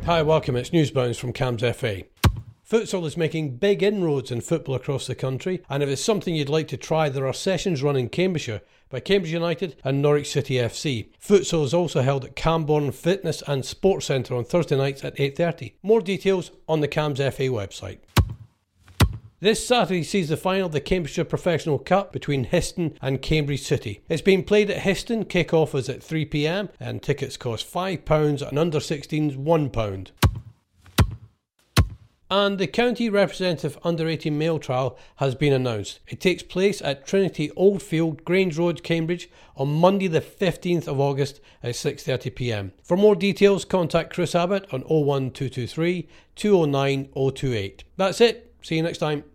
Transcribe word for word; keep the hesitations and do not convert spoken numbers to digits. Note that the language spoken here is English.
Hi, welcome. It's Newsbounds from Cams F A. Futsal is making big inroads in football across the country, and if it's something you'd like to try, there are sessions run in Cambridgeshire by Cambridge United and Norwich City F C. Futsal is also held at Camborne Fitness and Sports Centre on Thursday nights at eight thirty. More details on the Cams F A website. This Saturday sees the final of the Cambridgeshire Professional Cup between Histon and Cambridge City. It's being played at Histon, kick-off is at three p m and tickets cost five pounds and under sixteens one pound. And the county representative under eighteen male trial has been announced. It takes place at Trinity Oldfield, Grange Road, Cambridge on Monday the fifteenth of August at six thirty p m. For more details, contact Chris Abbott on oh one two two three, two oh nine, oh two eight. That's it. See you next time.